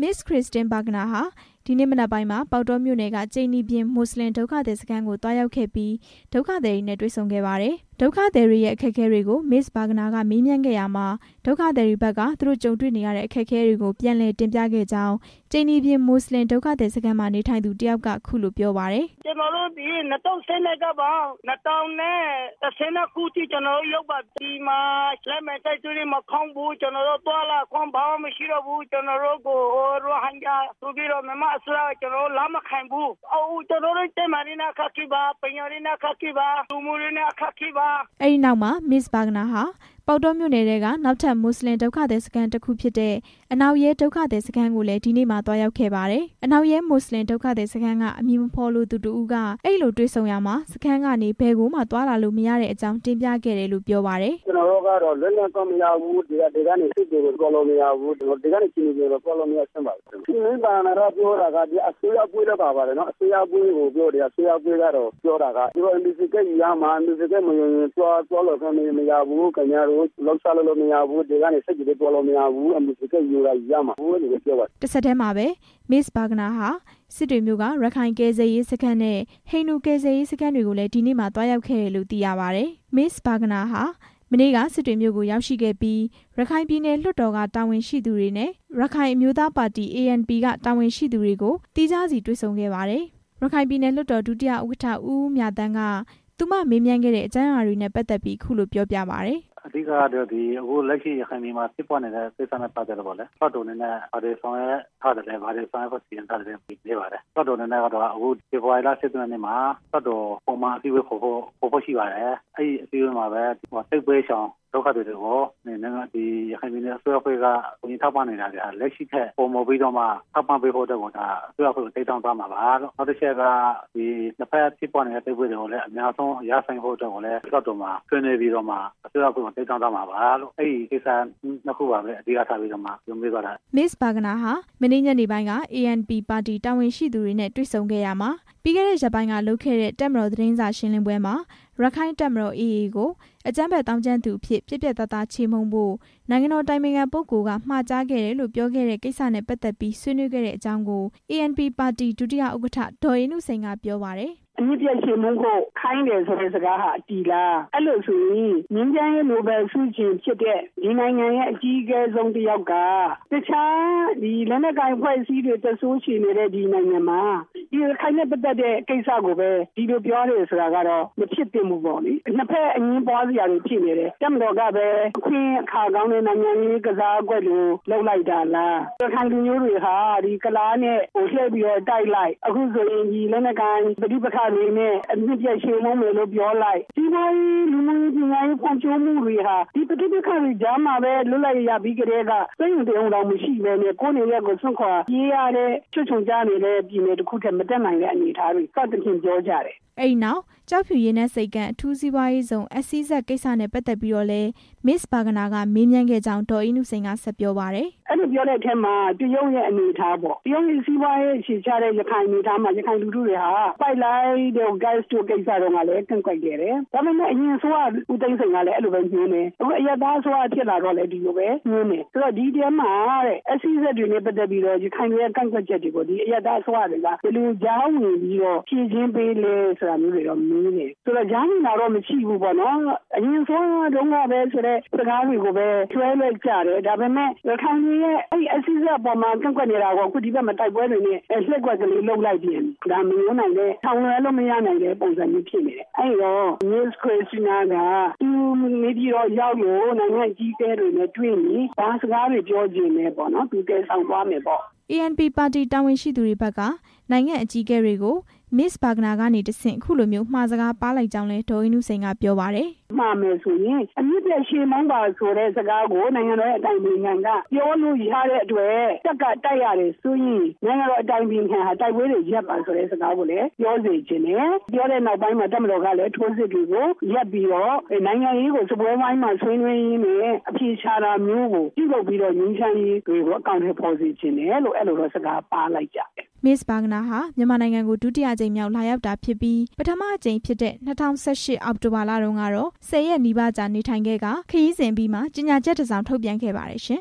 Miss Christine Wagner ဟာဒီနေ့မနက်ပိုင်းမှာပေါက်တော်မြို့နယ်ကကျိန်နီပြင်းမွတ်စလင်ဒုက္ခသည်စခန်းကိုတွားရောက်ခဲ့ပြီးဒုက္ခသည်တွေနဲ့တွေ့ဆုံခဲ့ပါတယ်။ဒုက္ခသည်တွေရဲ့အခက်အခဲတွေကို Miss Wagner ကမေးမြန်းခဲ့ရမှာဒုက္ခသည်တွေဘက်ကသူတို့ကြုံတွေ့နေရတဲ့အခက်အခဲတွေကိုပြန်လည်တင်ပြခဲ့ကြောင်းကျိန်နီပြင်းမွတ်စလင်ဒုက္ခသည်စခန်းမှာနေထိုင်သူတယောက်ကခုလိုပြောပါတယ်။ကျွန်တော်တို့ဒီ2010ကပါ2019တိကျွန်တော်ရောက်ပါဒီမှာလက်မဲ့တိုက်တွေမခေါင်းဘူးကျွန်တော်တို့တွားလာခွန်ဘာမှမရှိတော့ဘူးကျွန်တော်တို့ကိုရောဟန်ဂျာသူပြီးတော့မမအစရာကျွန်တော်လာမခံဘူးအော်ကျွန်တော်တို့တဲ့မရင်းခါခိပါပညာရင်းခါခိပါသူမရင်းခါခိပါအဲ့ဒီနောက်မှာ Miss Wagner ဟာပေါတော်မြို့နယ်ကနောက်ထပ်မွတ်စလင်ဒုက္ခသည်စခန်းတစ်ခုဖြစ်တဲ့အနောက်ရဲဒုက္ခသည်စခန်းကိုလည်းဒီနေ့မှတွားရောက်ခဲ့ပါတယ်။အနောက်ရဲမွတ်စလင်ဒုက္ခသည်စခန်းကအမည်မဖော်လို့သူတူကအဲ့လိုတွေ့ဆုံရမှာစခန်းကနေဘယ်ကိုမှတွားလာလို့မရတဲ့အကြောင်းတင်ပြခဲ့တယ်လို့ပြောပါတယ်။ကျွန်တော်တို့ကတော့လွတ်လပ်တော့မရဘူးဒီကနေစစ်တွေကိုကြော်လို့မရဘူးဒီကနေချင်းတွေတော့ကြော်လို့မရဆင်းပါဘူး။ဒီနေ့ပါနာတော့ပြောတာကဒီအစိုးရပွေးတော့ပါပါတယ်နော်အစိုးရပွေးကိုပြောတယ်အစိုးရပွေးကတော့ပြောတာကဒီလို MBC ကရမှာ MBC ကမရင်တွားလို့ခံမရဘူးခင်ဗျားတို့လောက်စားလို့မရဘူးဒီကနေစစ်တွေတွားလို့မရဘူး MBC ကယူရမှာဘူးလို့ပြောပါတယ်။တစ်ဆက်တည်းမှာပဲ Miss Wagner ဟာစစ်တွေမျိုးကရခိုင်ကယ်ဆယ်ရေးစခန်းနဲ့ဟိန္ဒူကယ်ဆယ်ရေးစခန်းတွေကိုလည်းဒီနေ့မှတွားရောက်ခဲ့တယ်လို့သိရပါတယ်။ Miss Wagner ဟာမနေ့ကစစ်တွေမျိုးကိုရောက်ရှိခဲ့ပြီးရခိုင်ပြည်နယ်လွှတ်တော်ကတာဝန်ရှိသူတွေနဲ့ရခိုင်အမျိုးသားပါတီ ANP ကတာဝန်ရှိသူတွေကိုတီးခြားစီတွေ့ဆုံခဲ့ပါတယ်။ရခိုင်ပြည်နယ်လွှတ်တော်ဒုတိယဥက္ကဋ္ဌဦးမြတန်းကသူမမေးမြန်းခဲ့တဲ့အကြောင်းအရာတွေနဲ့ပတ်သက်ပြီးခုလိုပြောပြပါတယ်။အဓိကတော့ဒီအခုလက်ရှိရခိုင်ပြည်မှာဖြစ်ပေါ်နေတဲ့ကိစ္စနဲ့ပတ်သက်တော့ဗောလေဖတ်တော်နဲ့ဘာတွေဆောင်ရွက်ထားတယ်ဘာတွေဆောင်ရွက်ဖို့စီစဉ်ထားတယ်ပြီးပါတယ်ဖတ်တော်နဲ့ကတော့အခုဒီဘွာလာစစ်တွေနဲ့မှာဖတ်တော်ပုံမှန်အစည်းအဝေးခေါ်ဖို့ရှိပါတယ်အဲ့ဒီအစည်းအဝေးမှာပဲစိတ်ပွဲဆောင်ဒုက္ခတွေကိုနိုင်ငံဒီရခိုင်ပြည်နယ်အစိုးရဖွဲ့ကဝင်ထောက်ပံ့နေတာကလက်ရှိထက်ပုံမပြီးတော့မှထောက်ပံ့ပေးဖို့တော့ဒါအစိုးရဖွဲ့ကိုတိတ်တောင်းသွားမှာပါလို့နောက်တစ်ချက်ကဒီနှစ်ဖက်ဖြစ်ပေါ်နေတဲ့စိတ်ပွဲတွေကိုလည်းအများဆုံးရဆိုင်ဖို့တော့လည်းဖတ်တော်မှာဆွေးနွေးပြီးတော့မှအစိုးရဖွဲ့ကိုတိတ်တောင်းသွားမှာပါလို့အဲ့ဒီကိစ္စနှစ်ခုပါပဲအဓိကထားပြီးတော့မှပြောပြသွားတာ Miss Wagner ဟာမနေ့ညနေပိုင်းက ANP ပါတီတာဝန်ရှိသူတွေနဲ့တွေ့ဆုံခဲ့ရမှာပြီးခဲ့တဲ့ရက်ပိုင်းကလုပ်ခဲ့တဲ့တပ်မတော်သတင်းစာရှင်းလင်းပွဲမှာရခိုင်တပ်မတော် AA ကိုအကြမ်းဖက်တောင်းကျမ်းသူအဖြစ်ပြက်ပြက်သားသားချေမှုန်းဖို့နိုင်ငံတော်တိုင်ပင်ခံပုဂ္ဂိုလ်ကမှာကြားခဲ့တယ်လို့ပြောခဲ့တဲ့ကိစ္စနဲ့ပတ်သက်ပြီးဆွေးနွေးခဲ့တဲ့အကြောင်းကို ANP ပါတီဒုတိယဥက္ကဋ္ဌဒေါ်အေးနုစိန်ကပြောပါတယ်အမြင့်ပြည့်ရှင်မှုကိုခိုင်းတယ်ဆိုတဲ့စကားဟာအတီလားအဲ့လိုဆိုရင်ငင်းကျန်းရဲ့နိုဘယ်ဆုရှင်ဖြစ်တဲ့ဒီနိုင်ငံရဲ့အကြီးအကဲဆုံးတစ်ယောက်ကတခြားဒီလက်နက်ကိုင်ဖွဲ့စည်းတွေတဆိုးရှင်နေတဲ့ဒီနိုင်ငံမှာဒီခိုင်းတဲ့ပတ်သက်တဲ့ကိစ္စကိုပဲဒီလိုပြောတယ်ဆိုတာကတော့မဖြစ်သင့်ဘူးပေါ့လေနှစ်ဖက်အငင်းပွားစရာတွေဖြစ်နေတယ်တက်မတော်ကပဲအခွင့်အခါကောင်းတဲ့နိုင်ငံရေးကစားကွက်လို့လှုပ်လိုက်တာလားခိုင်လူမျိုးတွေဟာဒီကလားနဲ့ဟိုလှည့်ပြီးတော့တိုက်လိုက်အခုဆိုရင်ဒီလက်နက်ကိုင်ပဋိပက္ခတွေနဲ့အမြင့်ပြည့်ရှင်မှုမယ်လို့ပြောလိုက်ဒီလိုလူမျိုးပညာရေးဖွံ့ဖြိုးမှုတွေဟာဒီပဋိပက္ခတွေကြားမှာပဲလွတ်လပ်ရပြီးကြတဲ့ကစိတ်ဝင်တုံတောင်မရှိပဲနဲ့ကိုယ်နေရက်ကိုစွန့်ခွာရေးရတဲ့ချွတ်ချုံကြနေတဲ့ပြည်နယ်တစ်ခုတည်းမတက်နိုင်တဲ့အနေအထားတွေစသဖြင့်ပြောကြတယ်အဲ့ဒီနောက်ကြောက်ဖြူရင်းနဲ့စိတ်ကန်အထူးစီးပွားရေးဆောင်SCZကိစ္စနဲ့ပတ်သက်ပြီးတော့လဲ Miss Wagner ကမေးမြန်းခဲ့ကြောင်းဒေါ်အေးနုစိန်ကဆက်ပြောပါတယ်အဲ့လိုပြောတဲ့အထက်မှာတရုတ်ရဲ့အနေအထားပေါ့တရုတ်ရဲ့စီးပွားရေးရှေ့ချတဲ့ရခိုင်အနေအထားမှာရခိုင်လူထုတွေဟာပိုက်လိုက်တဲ့ gas တို့ကိစ္စတော့ကလည်းကန့်ကွက်ခဲ့တယ်ဒါပေမဲ့အရင်ဆိုကဦးသိန်းစိန်ကလည်းအဲ့လိုပဲညွှန်းတယ်အခုအရသားဆိုဖြစ်လာတော့လည်းဒီလိုပဲညွှန်းတယ်ဆိုတော့ဒီတဲမှာတဲ့ SCZ တွေနဲ့ပတ်သက်ပြီးတော့ရခိုင်ရဲ့ကန့်ကွက်ချက်တွေကိုဒီအရသားဆိုတွေကဘယ်လိုကြောင်းဝင်ပြီးတော့ဖြည့်ချင်းပေးလဲဆိုတာမျိုးတွေတော့မင်းနေဆိုတော့ဂျာမန်လာတော့မရှိဘူးပေါ့နော်အရင်ဆုံးတုန်းကပဲဆိုတဲ့စကားတွေကိုပဲကျွဲလိုက်ကြတယ်ဒါပေမဲ့ရခိုင်ရဲ့အဲ့အစီအစဉ်ပေါ်မှာကန့်ကွက်နေတာကိုအခုဒီဘက်မှာတိုက်ပွဲတွေနဲ့လှက်ကွက်ကလေးလှုပ်လိုက်ပြန်ဒါမယုံနိုင်တဲ့ထောင်လွှဲလို့မရနိုင်တဲ့ပုံစံမျိုးဖြစ်နေတယ်အဲ့တော့ Miss Christina ကသူနေပြီးတော့ရောက်လို့နိုင်ငံကြီးကဲတွေနဲ့တွေ့နေဘာစကားတွေပြောခြင်းလဲပေါ့နော်သူကဲဆောင်သွားမယ်ပေါ့ ANP ပါတီတာဝန်ရှိသူတွေဘက်ကနိုင်ငံအကြီးအကဲတွေကို Miss Wagner ကနေတဆင့်အခုလိုမျိုးမှားစကားပါလိုက်ကြောင်းလဲဒေါ်အေးနုစိန်ကပြောပါတယ်မှားမယ်ဆိုရင်အမြင့်ပြည့်ရှေ့မောင်းပါဆိုတဲ့စကားကိုနိုင်ငံတော်ရဲ့အတိုင်ပင်ခံကပြောလို့ရတဲ့အတွက်တက်ကတိုက်ရတယ်ဆိုရင်နိုင်ငံတော်အတိုင်ပင်ခံဟာတိုက်ပွဲတွေရပ်ပါဆိုတဲ့စကားကိုလည်းပြောစေချင်တယ်ပြောတဲ့နောက်ပိုင်းမှာတက်မတော်ကလည်းထိုးစစ်တွေကိုရပ်ပြီးတော့နိုင်ငံရေးကိုစပွဲဝိုင်းမှာဆွေးနွေးရင်းနဲ့အပြေချတာမျိုးကိုပြုလုပ်ပြီးတော့ငြိမ်းချမ်းရေးတွေကိုအကောင့်ထဲပေါ်စေချင်တယ်လို့အဲ့လိုတော့စကားပါလိုက်ကြတယ် Miss Wagner ဟာမြန်မာနိုင်ငံကိုဒုတိယအကြိမ်မြောက်လာရောက်တာဖြစ်ပြီးပထမအကြိမ်ဖြစ်တဲ့2018အောက်တိုဘာလတုန်းကတော့10ရက်နီးပါးကြာနေထိုင်ခဲ့ကခရီးစဉ်ပြီးမှကြေညာချက်တစ်စောင်ထုတ်ပြန်ခဲ့ပါတယ်ရှင်